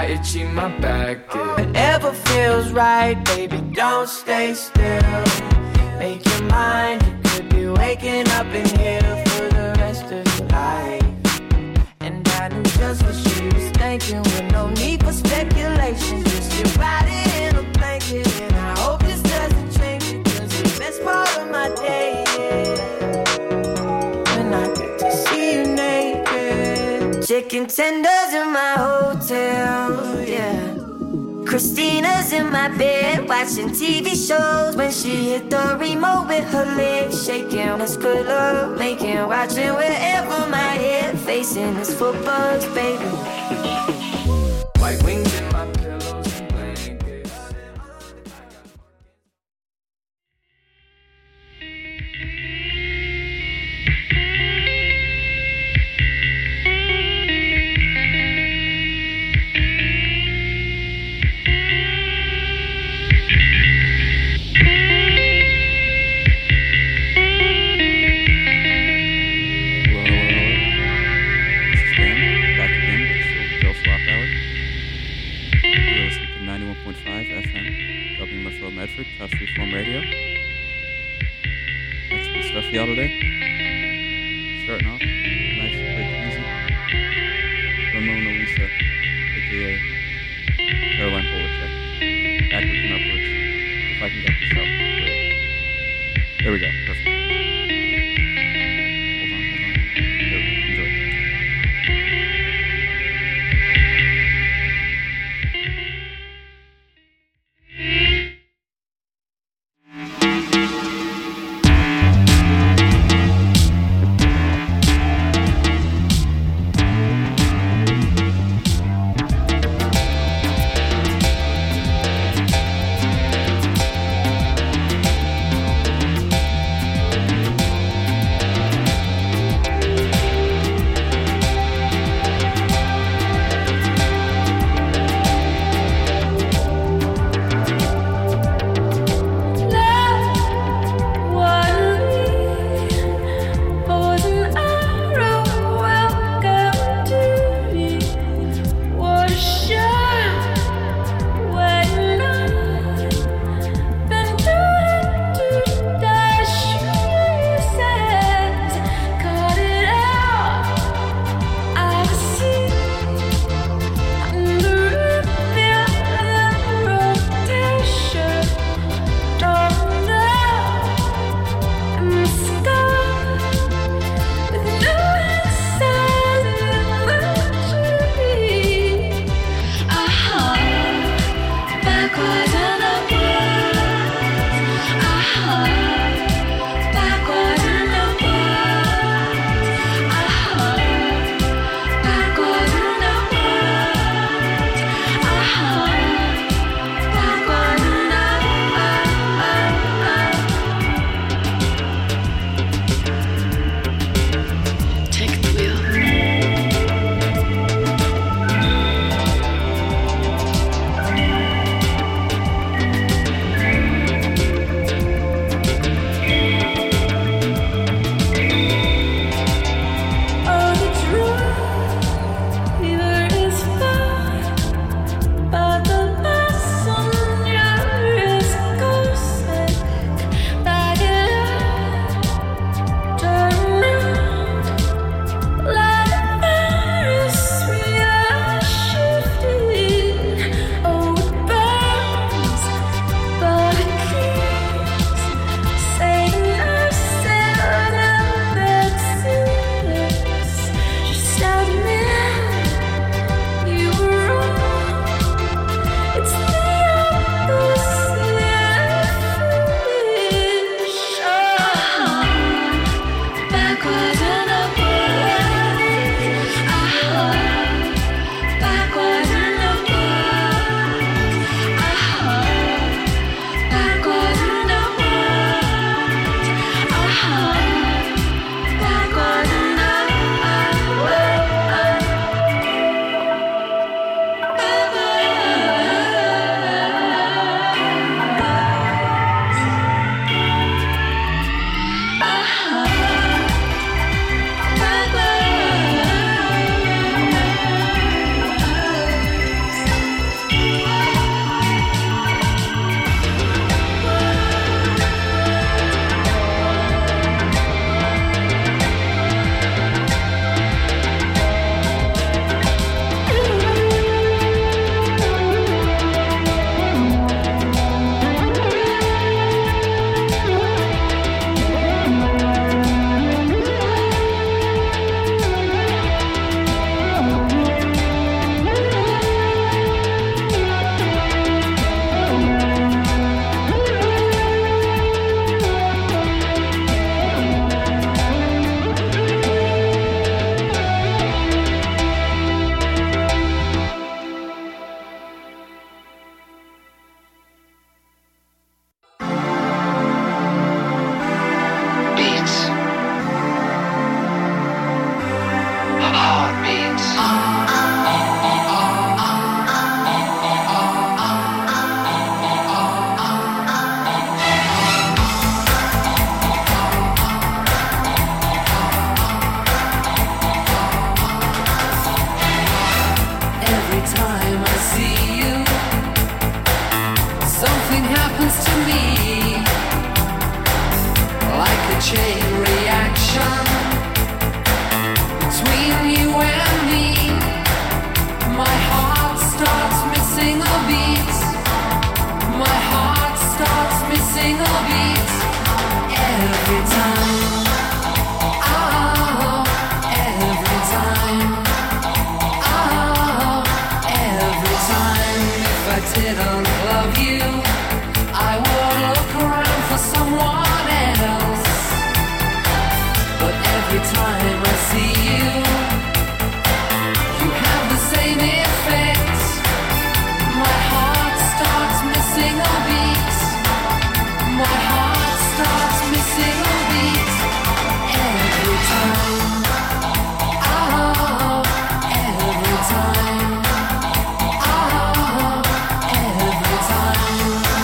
itchy my back, yeah. Whatever feels right, baby, don't stay still. Make your mind, you could be waking up in here for the rest of your life. And I knew just what she was thinking, with no need for speculation. Just you ride it in a blanket, and I hope this doesn't change it, 'cause it's the best part of my day, yeah. When I get to see you naked. Chicken tenders in my hotel, yeah. Christina's in my bed watching TV shows when she hit the remote with her legs shaking. That's good love making, watching wherever my head facing is footballs, baby. White wings in my pillows and blankets. Medford, Tough Freeform Radio. That's good stuff for y'all today. Starting off, nice, quick, easy. Ramona Lisa, aka Caroline Polachek. Backwards and upwards. If I can get this up. Great. There we go, perfect. Hold on. There we go, enjoy. didn't love you, I would look around for someone else. But every time I see you, you have the same effect. My heart starts missing a beat. My heart starts missing a beat. Every time. Oh, every time. Oh, every time.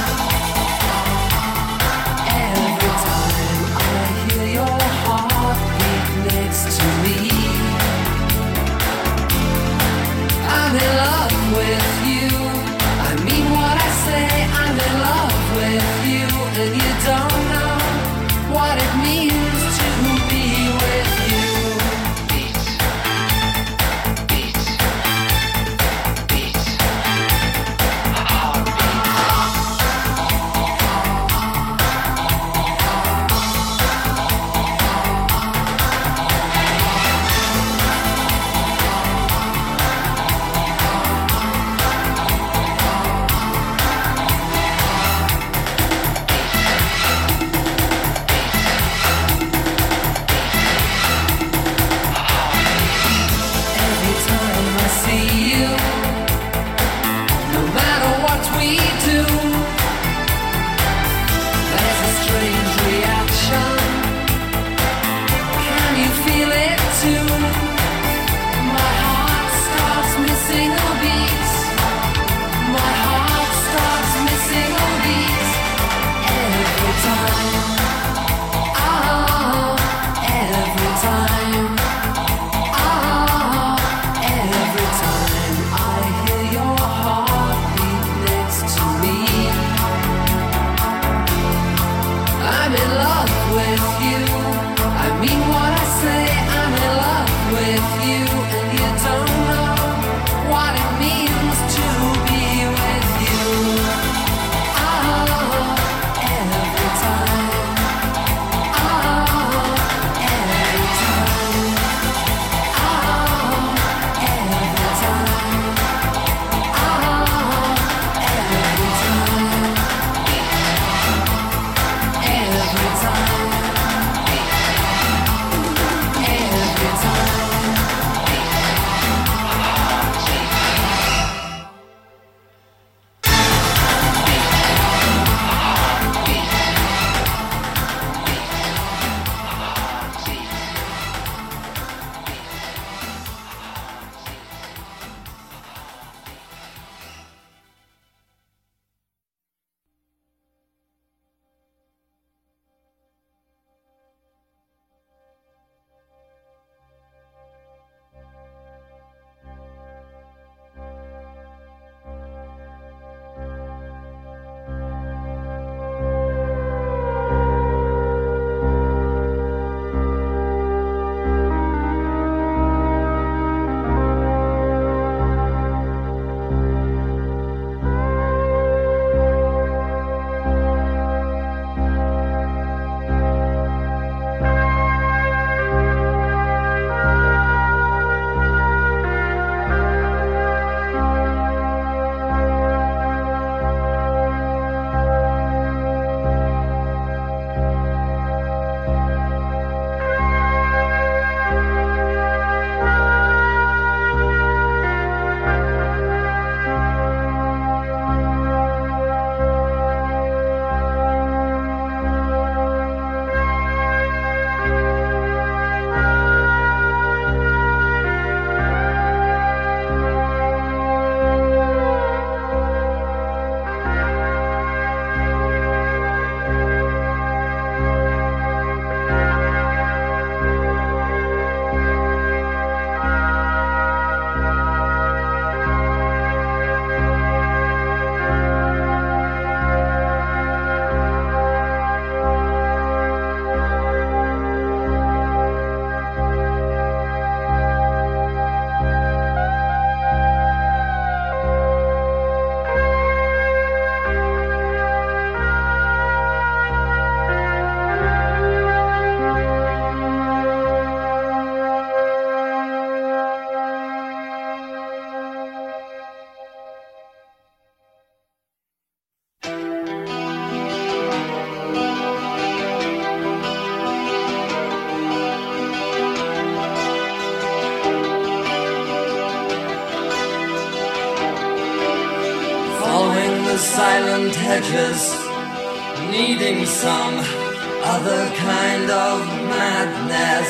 the silent hedges, needing some other kind of madness.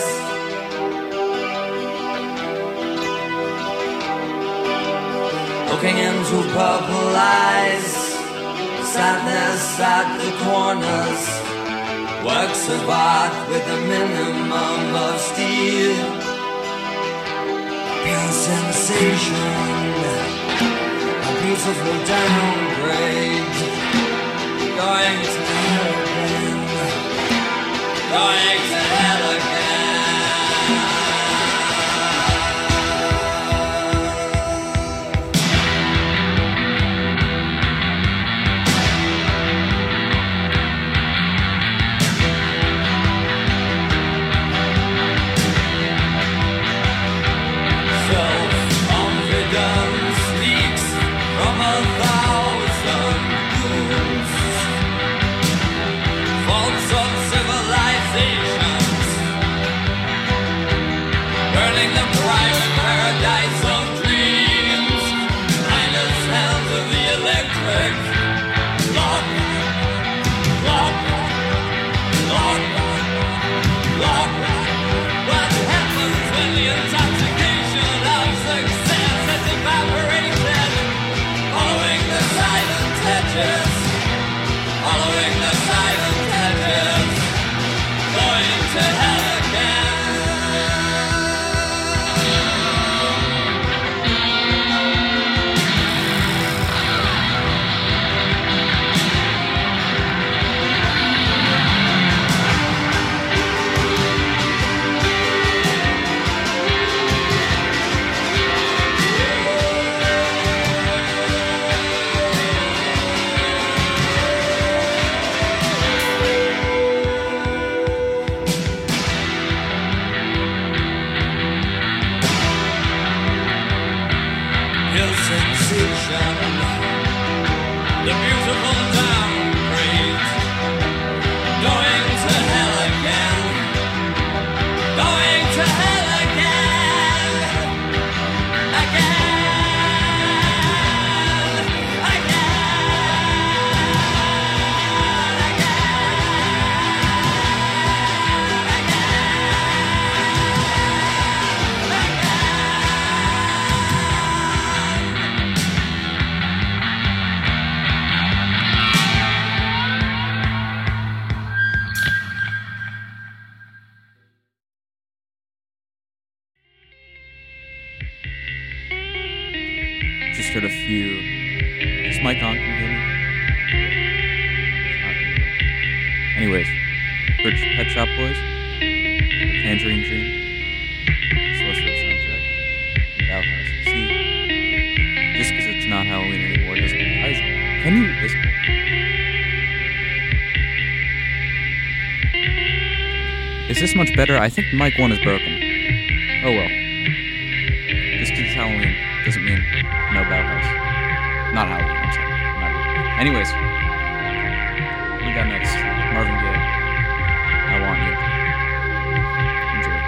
Looking into purple eyes, sadness at the corners, works of art with a minimum of steel, pure sensation, a beautiful downgrade, going to hell again, going to hell again. Just heard a few. Is mic on? Can you hear me? Anyways, heard Pet Shop Boys, the Tangerine Dream, Celestial Soundtrack, and Bauhaus. See, just because it's not Halloween anymore doesn't. Can you listen? Is this much better? I think mic 1 is broken. Oh well. Just because it's Halloween doesn't mean no Bauhaus. Not Halloween, I'm sorry. Anyways, what we got next? Marvin Gaye. I Want You. Enjoy.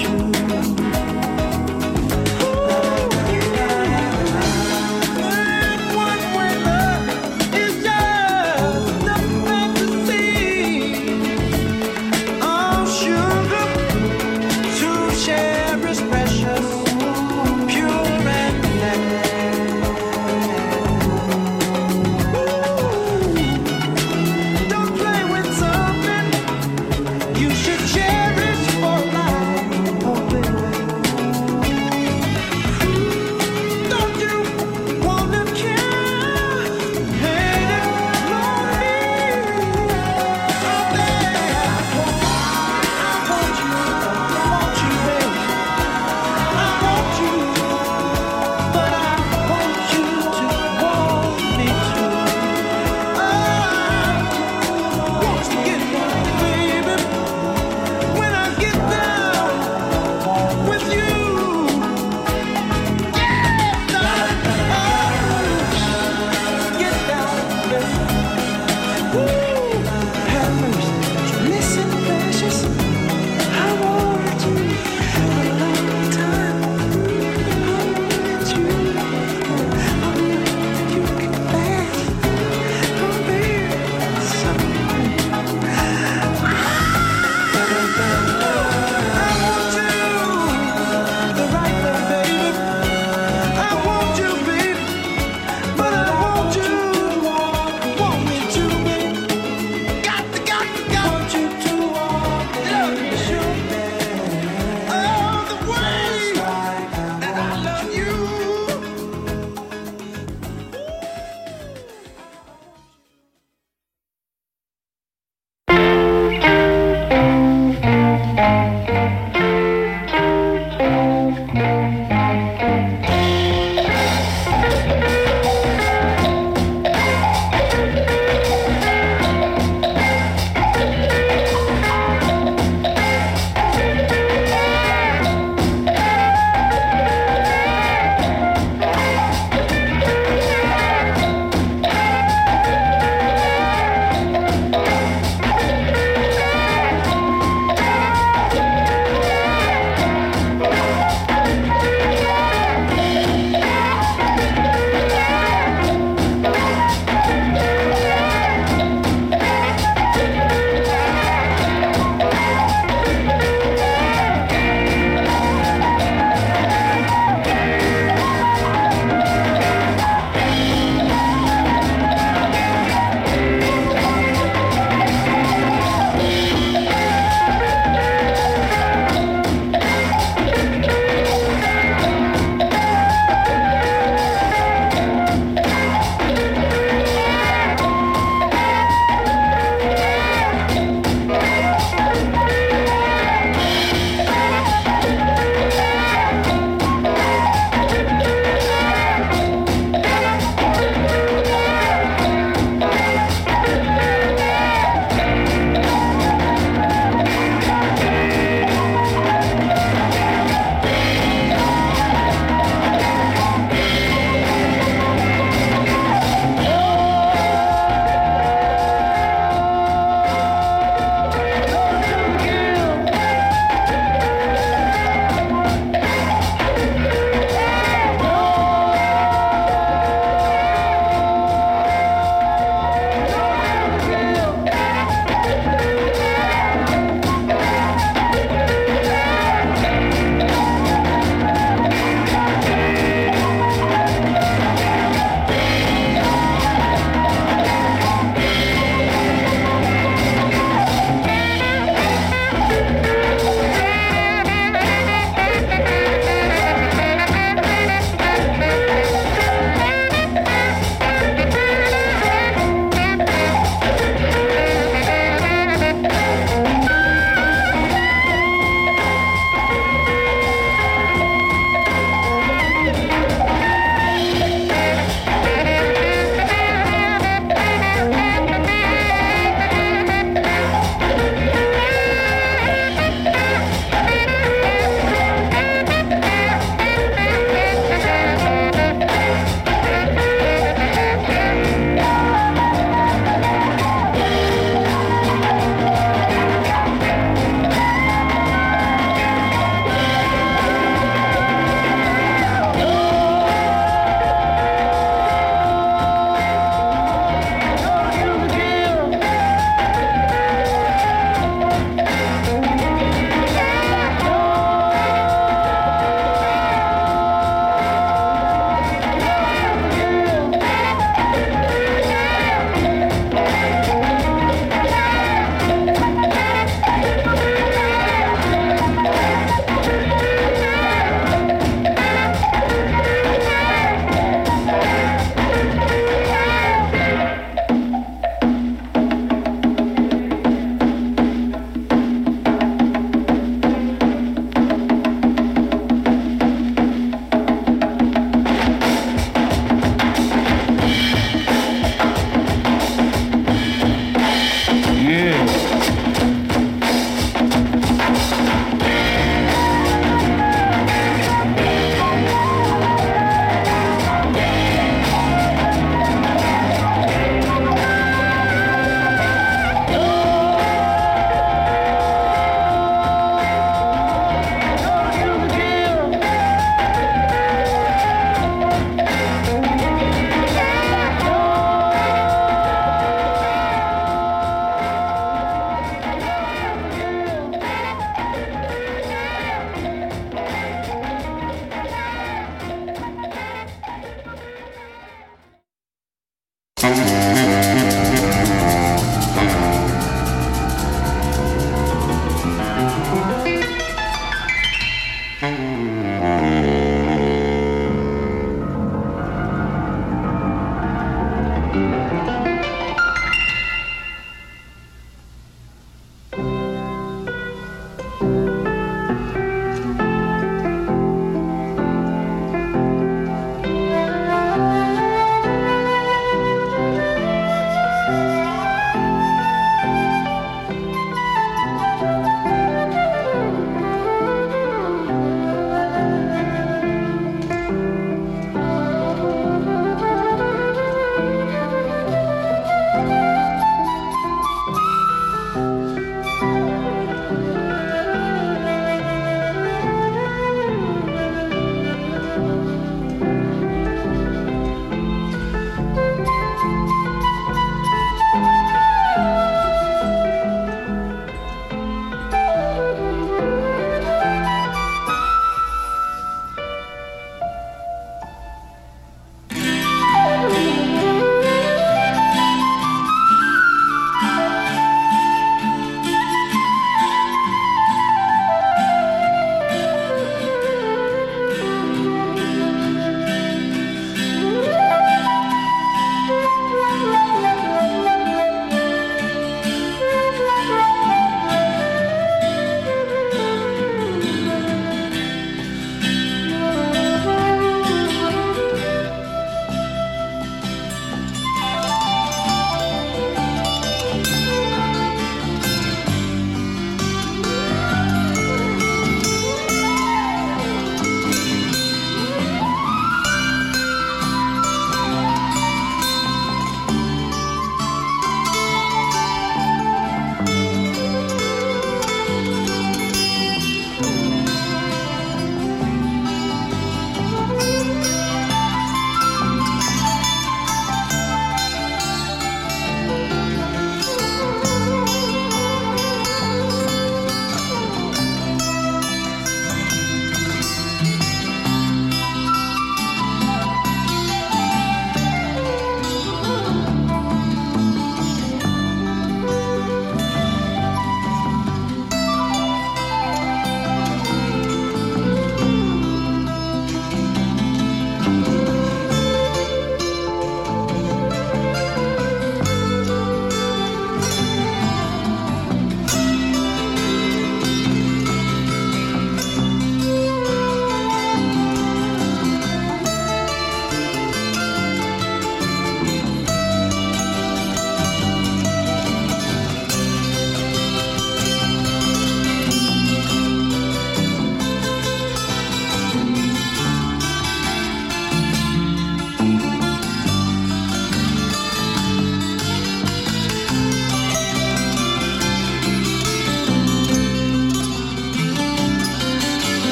You should cherish for life, oh baby.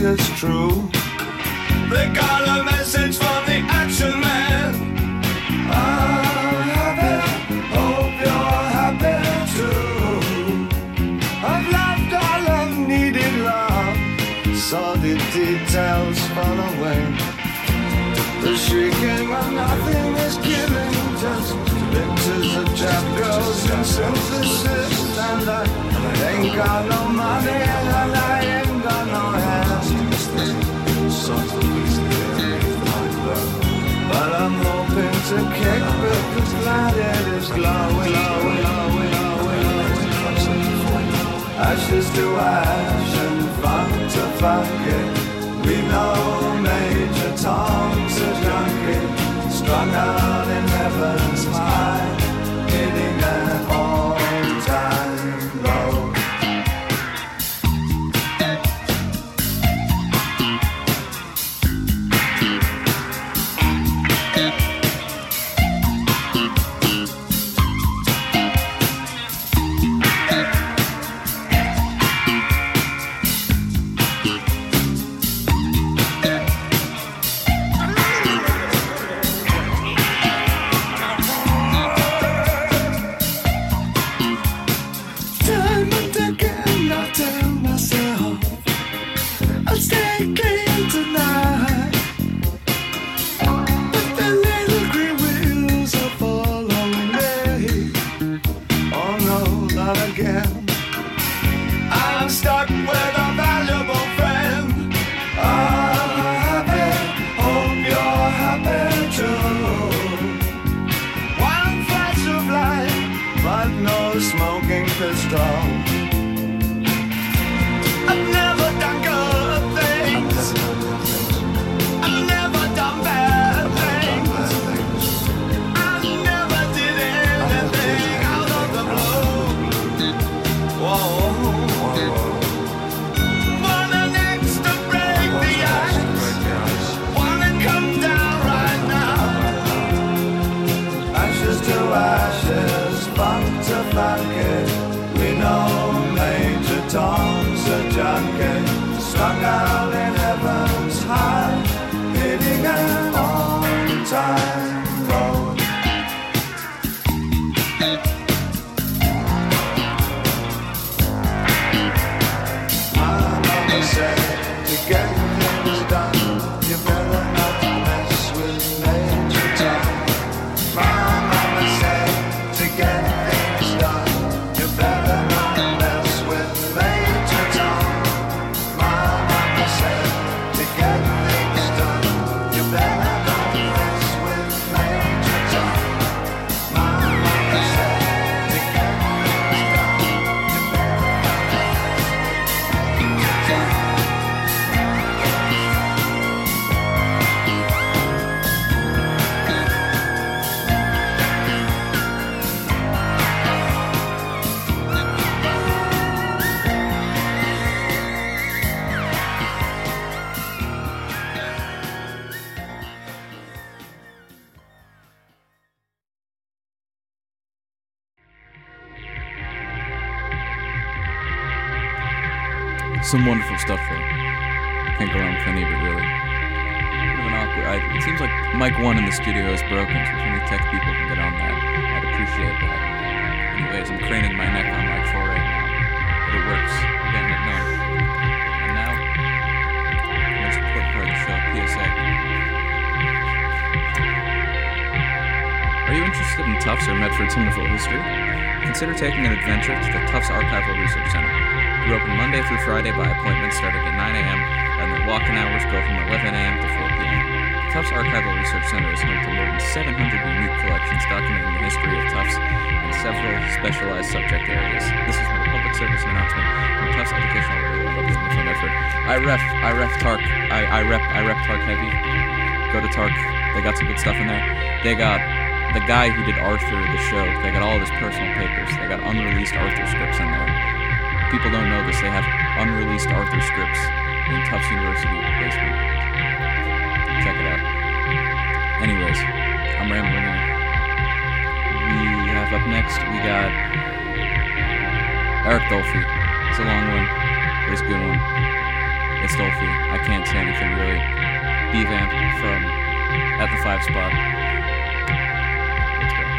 it's true. They got a message from the action man. I'm happy, hope you're happy too. I've loved all I've needed love, saw the details fall away. The shrieking of nothing is killing, just pictures of chapters and synthesis. And I ain't got no money and I ain't got no hands, but I'm hoping to kick because planet is glowing. Ashes to ash and funk to funk it. We know Major Tom's a junkie, strung out in heaven's high, hitting an all-time low. Smoking pistol. I've never done good things. I've never done bad things. I never did anything out of the blue. Whoa. Want an axe to break the ice. Wanna come down right now. Ashes to ashes, funk to funk it. We know Major Tom's a junkie, strung out in heaven's high, hitting an on-time road. My mama said, to get things done, you better not mess with Major Tom. My mama said, to get things done, you better not mess with Major Tom. My mama said, to get things done, you better not mess with Major Tom. My mama said, to get things done, you better not Some wonderful stuff there. Can't go wrong with any of it, really. Bit of an awkward. It seems like mic 1 in the studio is broken, so if any tech people can get on that, I'd appreciate that. Anyways, I'm craning my neck on mic 4 right now, but it works. I'm getting it done. And now, the most important part of the show, PSA. Are you interested in Tufts or Medford's Hymnal history? Consider taking an adventure to the Tufts Archival Research Center. We're open Monday through Friday by appointment starting at 9 a.m., and their walk-in hours go from 11 a.m. to 4 p.m. The Tufts Archival Research Center is home to more than 700 unique collections documenting the history of Tufts and several specialized subject areas. This is a public service announcement from Tufts Educational Radio from Medford. I rep TARC. I rep TARC heavy. Go to TARC. They got some good stuff in there. They got the guy who did Arthur, the show. They got all of his personal papers. They got unreleased Arthur scripts in there. People don't know this. They have unreleased Arthur scripts in Tufts University basement. Check it out. Anyways, I'm rambling here. We have up next, we got Eric Dolphy. It's a long one, but it's a good one. Astolfi. I can't say anything really. B-Vamp from At the 5 Spot. Let's go.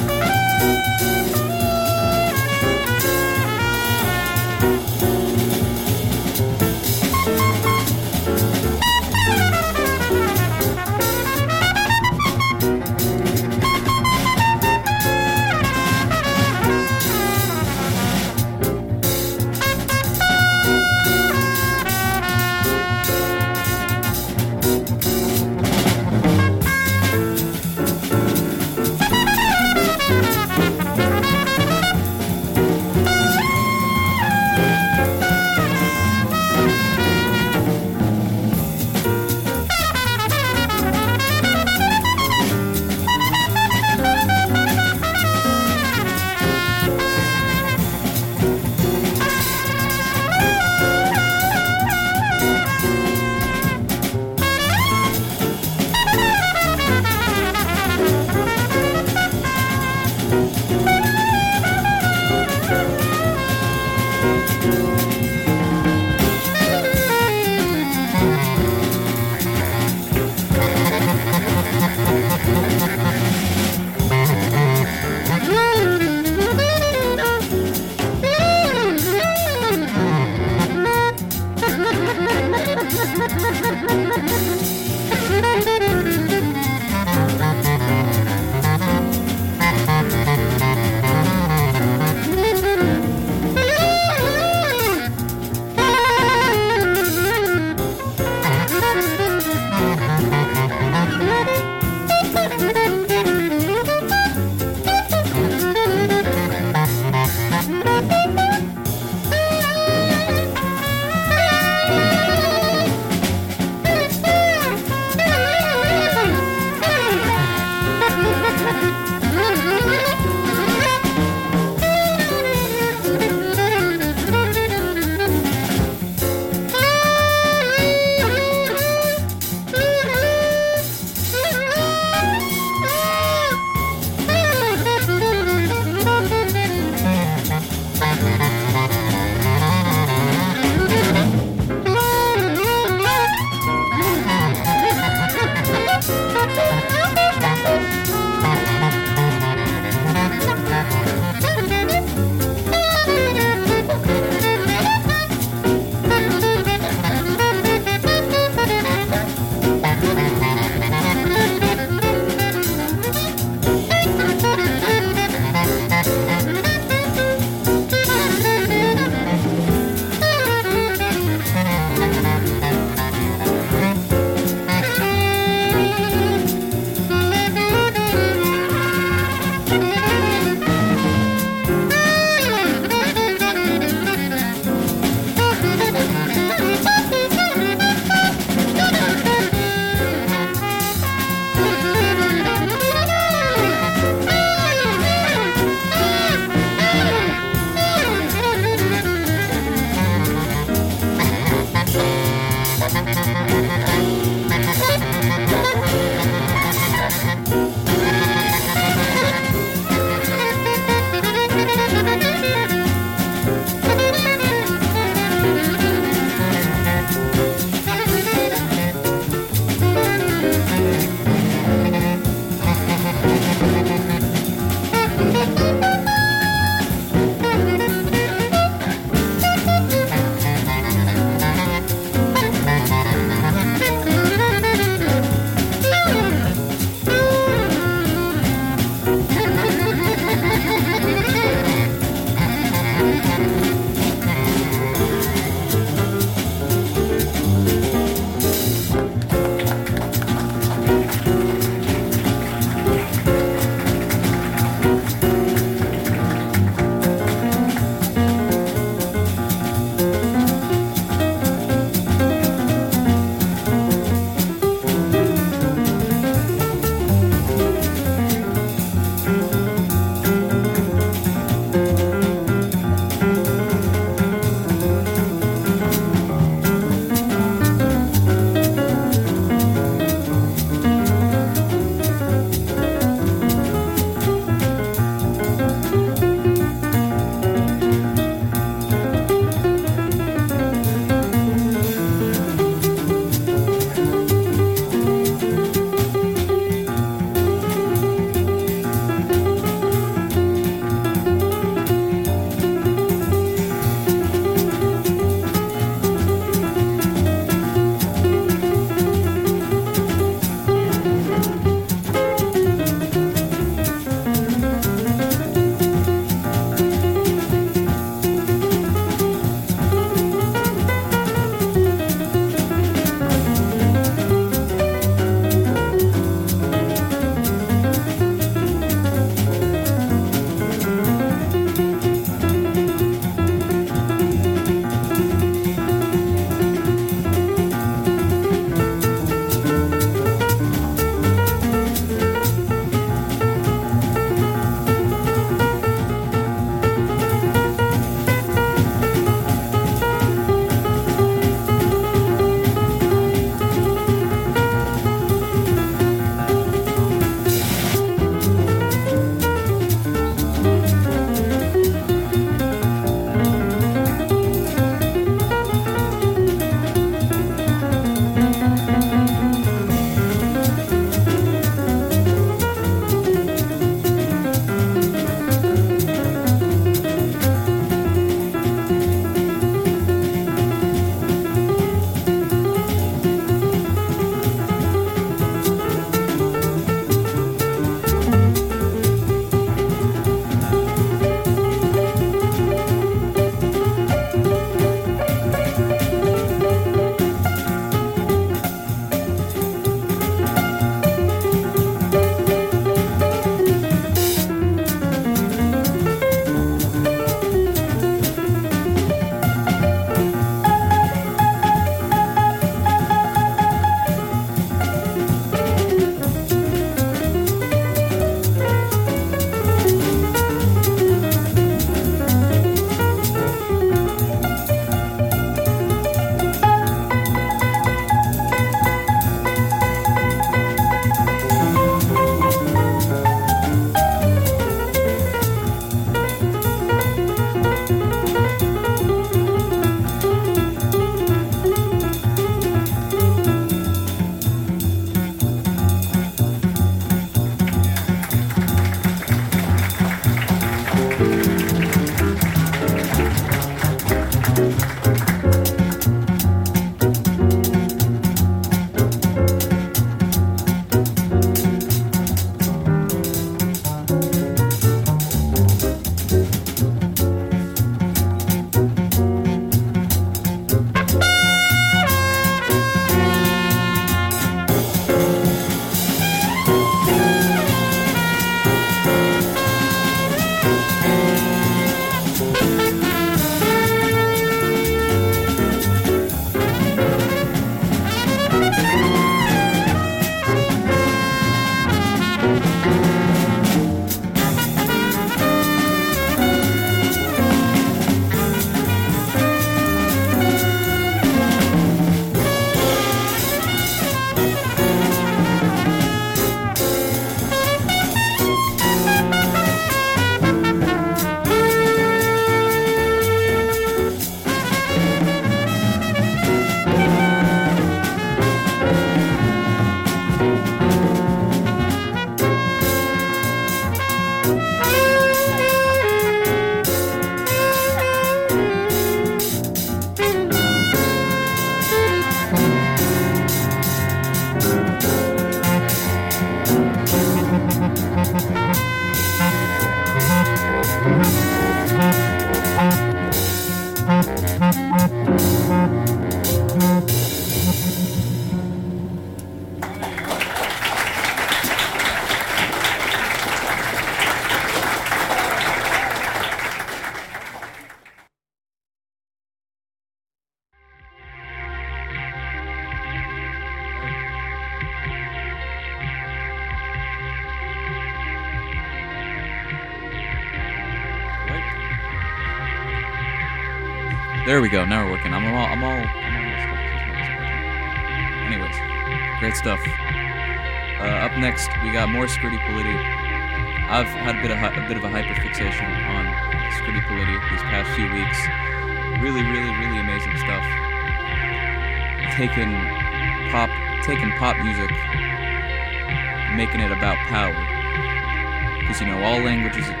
There we go. Now we're working. I'm all messed up. Anyways, great stuff. Up next, we got more Scritti Politti. I've had a bit of a hyperfixation on Scritti Politti these past few weeks. Really, really, really amazing stuff. Taking pop music, making it about power. Because, you know, all language is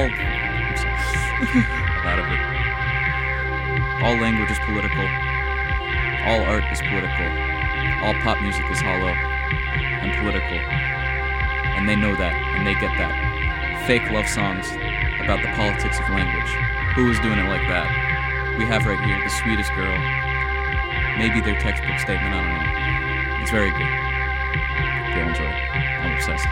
political. All art is political. All pop music is hollow and political. And they know that, and they get that. Fake love songs about the politics of language. Who is doing it like that? We have right here The Sweetest Girl. Maybe their textbook statement, I don't know. It's very good. You'll enjoy it. I'm obsessed.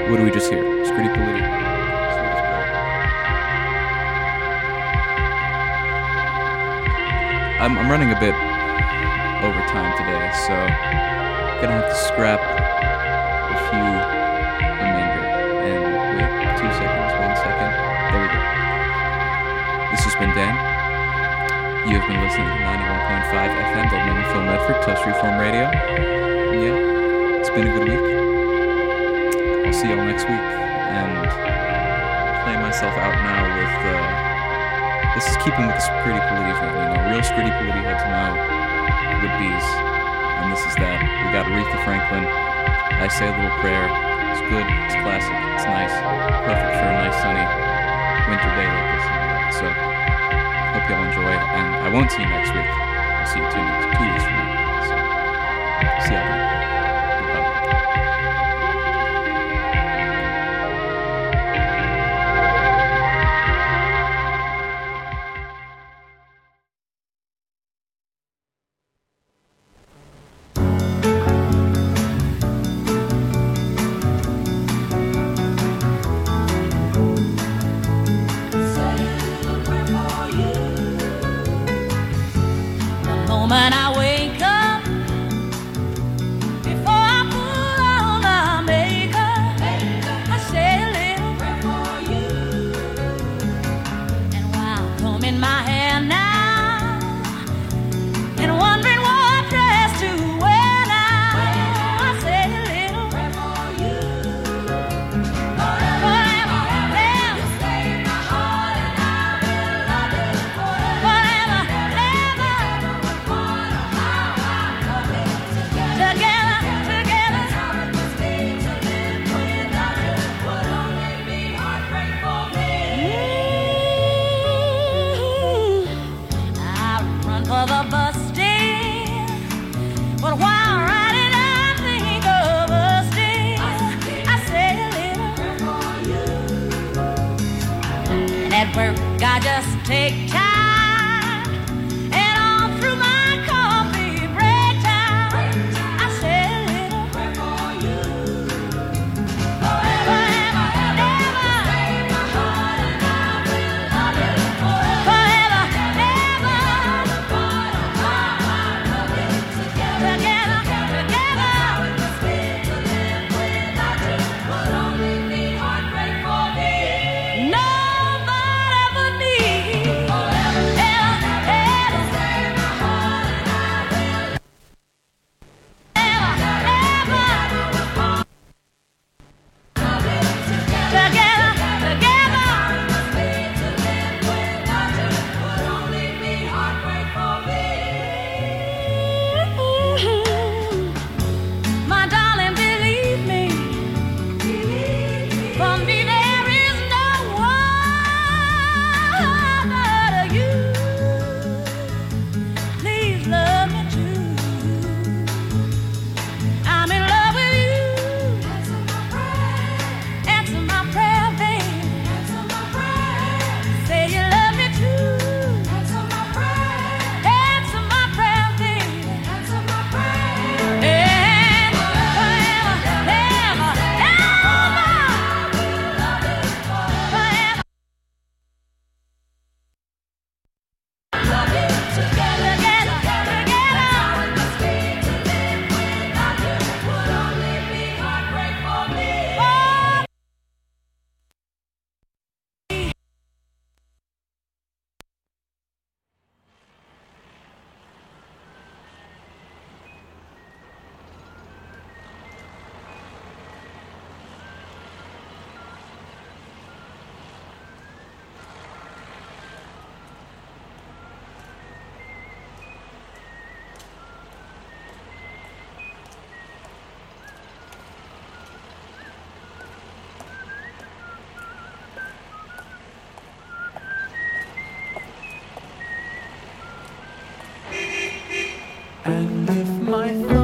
What do we just hear? Scritti Politti. I'm running a bit over time today, so I'm gonna have to scrap a few remainder. And wait, 2 seconds, 1 second. There we go. This has been Dan. You have been listening to 91.5 FM, Dublin Film Medford, Touch Reform Radio. And yeah, it's been a good week. I'll see y'all next week, and play myself out now with, this is keeping with the Scritti Politti thing, you know, real Scritti Politti had to know would-be's, and this is that. We got Aretha Franklin, I Say a Little Prayer. It's good, it's classic, it's nice, perfect for a nice sunny winter day like this. So, hope y'all enjoy it, and I won't see you next week. I'll see you 2 weeks from now. So, see y'all then. I just take time, and all through my coffee break time, I say a little prayer for you. Forever and ever, save my heart and I will love you forever and ever. Together, together, it must be to live without you would only be heartbreak for me. No. And if my